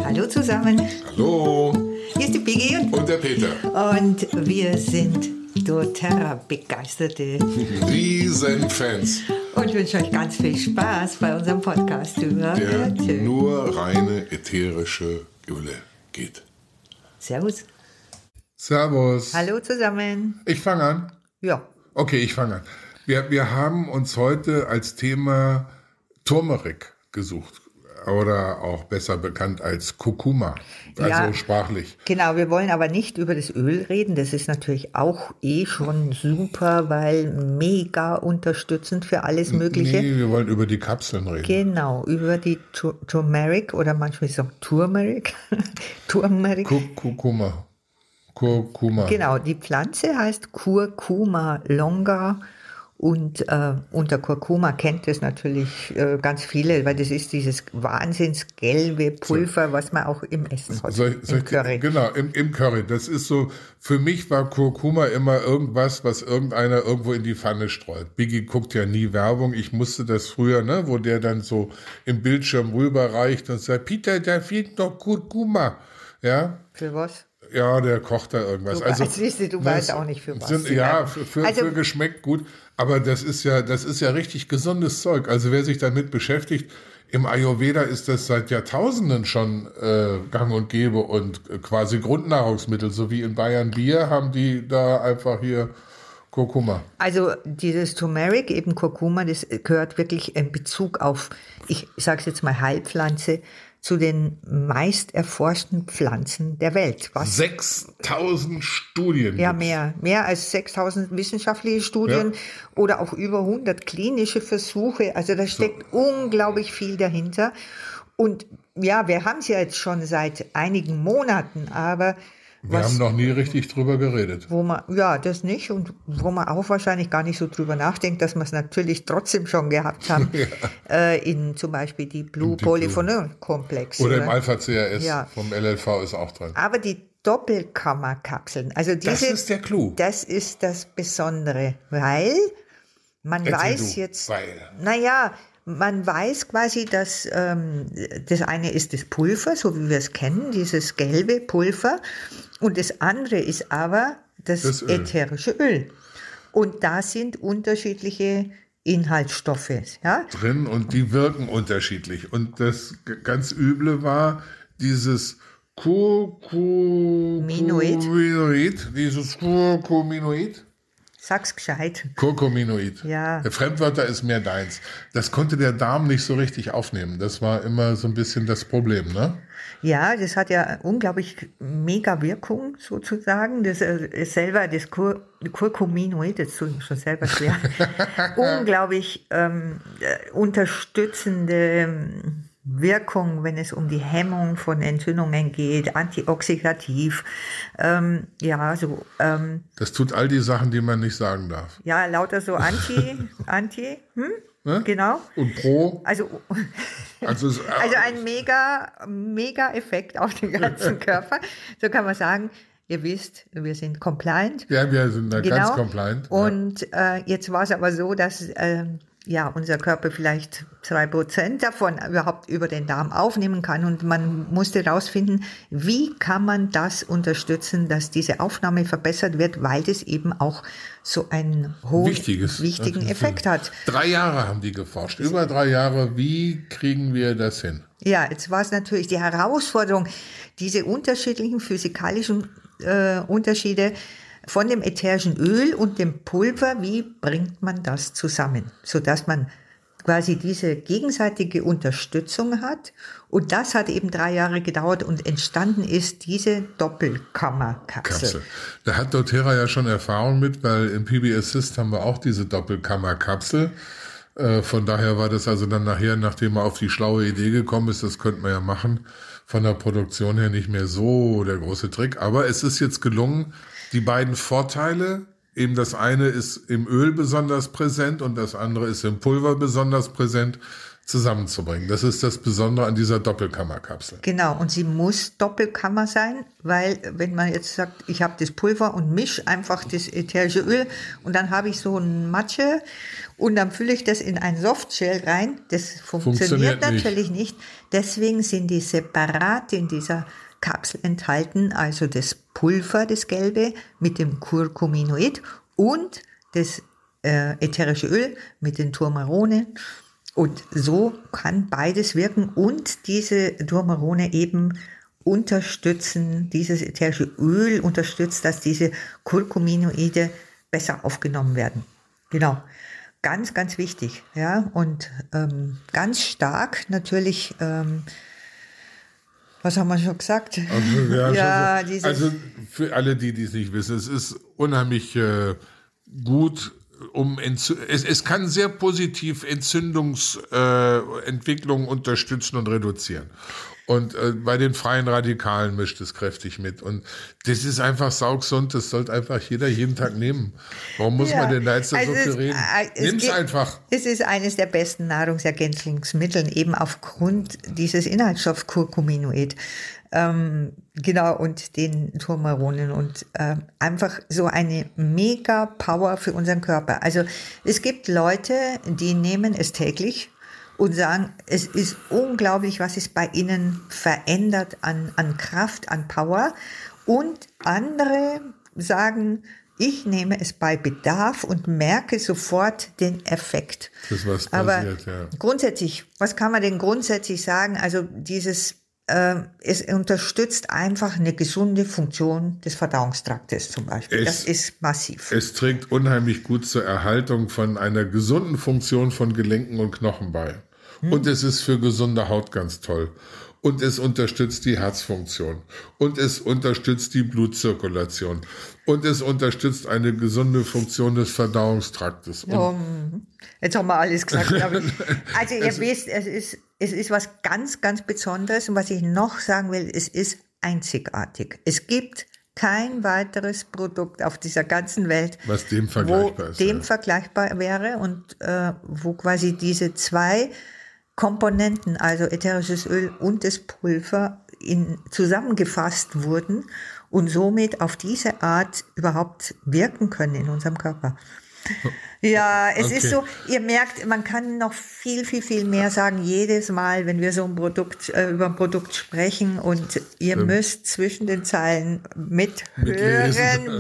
Hallo zusammen. Hallo. Hier ist die Piggy Und der Peter. und wir sind doTERRA begeisterte Riesenfans, und wünschen euch ganz viel Spaß bei unserem Podcast über der Öle. nur reine ätherische Öle geht. Servus. Servus. Hallo zusammen. Ich fange an. Ja, Okay, ich fange an. Wir haben uns heute als Thema Turmeric gesucht. Oder auch besser bekannt als Kurkuma. Also Ja. sprachlich. genau. Wir wollen aber nicht über das Öl reden. Das ist natürlich auch schon super, weil mega unterstützend für alles Mögliche. Nee, wir wollen über die Kapseln reden. Genau, über die Turmeric oder manchmal ist es auch Turmeric. Turmeric. Kurkuma. Genau, die Pflanze heißt Curcuma longa und unter Kurkuma kennt es natürlich ganz viele, weil das ist dieses wahnsinnsgelbe Pulver, was man auch im Essen hat, im Curry. Genau, im Curry. Das ist so, für mich war Kurkuma immer irgendwas, was irgendeiner irgendwo in die Pfanne streut. Biggie guckt ja nie Werbung. Ich musste das früher, ne, wo der dann so im Bildschirm rüberreicht und sagt, Peter, da fehlt noch Kurkuma. Ja, Für was? ja, der kocht da irgendwas. Du weißt auch nicht für was. Ja, für Geschmack gut. Aber das ist ja richtig gesundes Zeug. Also wer sich damit beschäftigt, im Ayurveda ist das seit Jahrtausenden schon gang und gäbe und quasi Grundnahrungsmittel. So wie in Bayern Bier haben die da einfach hier Kurkuma. Also dieses Turmeric, eben Kurkuma, das gehört wirklich in Bezug auf, ich sage es jetzt mal Heilpflanze, zu den meist erforschten Pflanzen der Welt. Was? 6000 Studien. Ja, gibt's. mehr als 6000 wissenschaftliche Studien oder auch über 100 klinische Versuche. Also da steckt unglaublich viel dahinter. Und ja, wir haben es ja jetzt schon seit einigen Monaten, aber Wir haben noch nie richtig drüber geredet. wo man, ja, das nicht, und wo man auch wahrscheinlich gar nicht so drüber nachdenkt, dass wir es natürlich trotzdem schon gehabt haben, in zum Beispiel die Blue Polyphenol-Komplex. Oder im Alpha-CRS Ja. vom LLV ist auch drin. Aber die Doppelkammerkapseln, also diese, Das ist der Clou. das ist das Besondere, weil man Erzähl weiß du, jetzt, weil. naja, man weiß quasi, dass das eine ist das Pulver, so wie wir es kennen, dieses gelbe Pulver, und das andere ist aber das Öl. ätherische Öl. Und da sind unterschiedliche Inhaltsstoffe, ja? Drin und die wirken unterschiedlich. Und das ganz Üble war dieses Kurkuminoid. Sag's gescheit. Kurkuminoid. Ja. Der Fremdwörter ist mehr deins. Das konnte der Darm nicht so richtig aufnehmen. Das war immer so ein bisschen das Problem, ne? Ja, das hat ja unglaublich mega Wirkung sozusagen. Das selber, das Curcuminoid, das tut mir schon selber schwer, unglaublich unterstützende Wirkung, wenn es um die Hemmung von Entzündungen geht, antioxidativ, Das tut all die Sachen, die man nicht sagen darf. ja, lauter so Ne? genau. Und pro, Also also ein mega Effekt auf den ganzen Körper. So kann man sagen, ihr wisst, wir sind compliant. ja, wir sind da ganz compliant. Und jetzt war es aber so, dass unser Körper vielleicht 2% davon überhaupt über den Darm aufnehmen kann. Und man musste herausfinden, wie kann man das unterstützen, dass diese Aufnahme verbessert wird, weil das eben auch so einen wichtigen Effekt hat. 3 Jahre haben die geforscht, über 3 Jahre. Wie kriegen wir das hin? Ja, jetzt war es natürlich die Herausforderung, diese unterschiedlichen physikalischen Unterschiede von dem ätherischen Öl und dem Pulver, wie bringt man das zusammen, sodass man quasi diese gegenseitige Unterstützung hat. Und das hat eben 3 Jahre gedauert und entstanden ist diese Doppelkammerkapsel. Da hat doTERRA ja schon Erfahrung mit, weil im PB Assist haben wir auch diese Doppelkammerkapsel. Von daher war das also dann nachher, nachdem man auf die schlaue Idee gekommen ist, das könnte man ja machen, von der Produktion her nicht mehr so der große Trick. Aber es ist jetzt gelungen, die beiden Vorteile, eben das eine ist im Öl besonders präsent und das andere ist im Pulver besonders präsent, zusammenzubringen. Das ist das Besondere an dieser Doppelkammerkapsel. Genau, und sie muss Doppelkammer sein, weil wenn man jetzt sagt, ich habe das Pulver und mische einfach das ätherische Öl und dann habe ich so ein Matsche und dann fülle ich das in ein Softshell rein, das funktioniert natürlich nicht. Deswegen sind die separat in dieser Kapsel enthalten, also das Pulver, das Gelbe mit dem Curcuminoid und das ätherische Öl mit den Turmaronen. Und so kann beides wirken und diese Turmarone eben unterstützen, dieses ätherische Öl unterstützt, dass diese Curcuminoide besser aufgenommen werden. Genau, ganz, ganz wichtig. Ja? Und ganz stark natürlich, was haben wir schon gesagt? Also für alle, die es nicht wissen, es ist unheimlich gut, es kann sehr positiv Entzündungsentwicklung unterstützen und reduzieren. Und bei den freien Radikalen mischt es kräftig mit. Und das ist einfach saugesund, das sollte einfach jeder jeden Tag nehmen. Warum muss man denn da jetzt so viel reden? Nimm's einfach. Es ist eines der besten Nahrungsergänzungsmittel, eben aufgrund dieses Inhaltsstoffs Curcuminoid. Genau, und den Turmaronen und einfach so eine mega Power für unseren Körper. Also es gibt Leute, die nehmen es täglich und sagen, es ist unglaublich, was es bei ihnen verändert an Kraft, an Power. Und andere sagen, ich nehme es bei Bedarf und merke sofort den Effekt. Das ist was passiert, aber grundsätzlich, was kann man denn grundsätzlich sagen? Also es unterstützt einfach eine gesunde Funktion des Verdauungstraktes zum Beispiel. Das ist massiv. Es trägt unheimlich gut zur Erhaltung von einer gesunden Funktion von Gelenken und Knochen bei. Und es ist für gesunde Haut ganz toll. Und es unterstützt die Herzfunktion. Und es unterstützt die Blutzirkulation. Und es unterstützt eine gesunde Funktion des Verdauungstraktes. Jetzt haben wir alles gesagt. Also ihr wisst, es ist was ganz, ganz Besonderes. Und was ich noch sagen will, es ist einzigartig. Es gibt kein weiteres Produkt auf dieser ganzen Welt, was dem vergleichbar ist. Vergleichbar wäre und wo quasi diese zwei Komponenten, also ätherisches Öl und das Pulver, zusammengefasst wurden und somit auf diese Art überhaupt wirken können in unserem Körper. Ja, es ist so, ihr merkt, man kann noch viel, viel, viel mehr sagen, jedes Mal, wenn wir so über ein Produkt sprechen und ihr müsst zwischen den Zeilen mitlesen.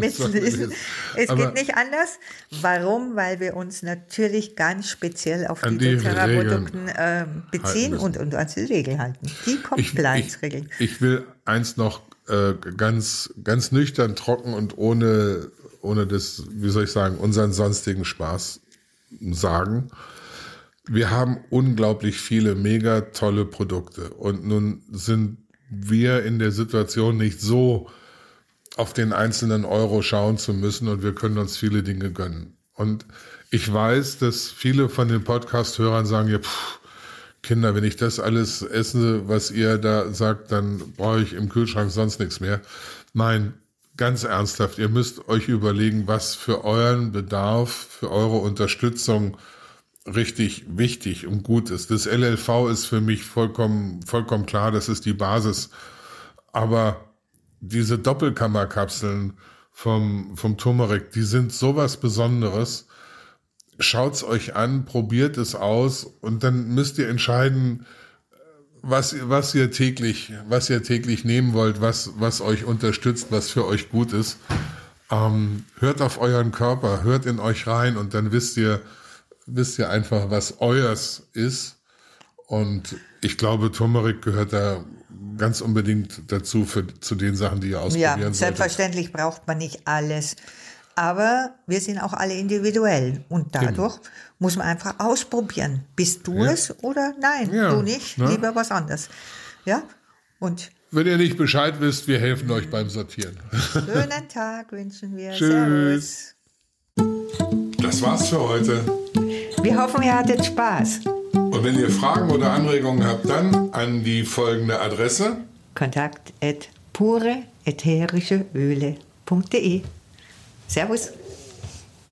Es geht nicht anders. Warum? Weil wir uns natürlich ganz speziell auf die doTERRA-Produkten beziehen und uns die Regeln halten. Die Compliance-Regeln. Ich will eins noch ganz, ganz nüchtern, trocken und ohne das, wie soll ich sagen, unseren sonstigen Spaß sagen. Wir haben unglaublich viele mega tolle Produkte und nun sind wir in der Situation, nicht so auf den einzelnen Euro schauen zu müssen und wir können uns viele Dinge gönnen. Und ich weiß, dass viele von den Podcast-Hörern sagen, ja, Kinder, wenn ich das alles esse, was ihr da sagt, dann brauche ich im Kühlschrank sonst nichts mehr. Nein, ganz ernsthaft, ihr müsst euch überlegen, was für euren Bedarf, für eure Unterstützung richtig wichtig und gut ist. Das LLV ist für mich vollkommen klar, das ist die Basis. Aber diese Doppelkammerkapseln vom Turmeric, die sind sowas Besonderes. Schaut's euch an, probiert es aus und dann müsst ihr entscheiden, was ihr täglich nehmen wollt, was euch unterstützt, was für euch gut ist. Hört auf euren Körper, hört in euch rein und dann wisst ihr einfach, was euers ist. Und ich glaube, Turmeric gehört da ganz unbedingt dazu zu den Sachen, die ihr ausprobieren solltet. Ja, selbstverständlich braucht man nicht alles. Aber wir sind auch alle individuell und dadurch muss man einfach ausprobieren. Bist du es oder nein, du nicht, lieber was anderes. Ja, und wenn ihr nicht Bescheid wisst, wir helfen euch beim Sortieren. Schönen Tag wünschen wir. Tschüss. Servus. Das war's für heute. Wir hoffen, ihr hattet Spaß. Und wenn ihr Fragen oder Anregungen habt, dann an die folgende Adresse: kontakt@pureätherischeöle.de. Servus.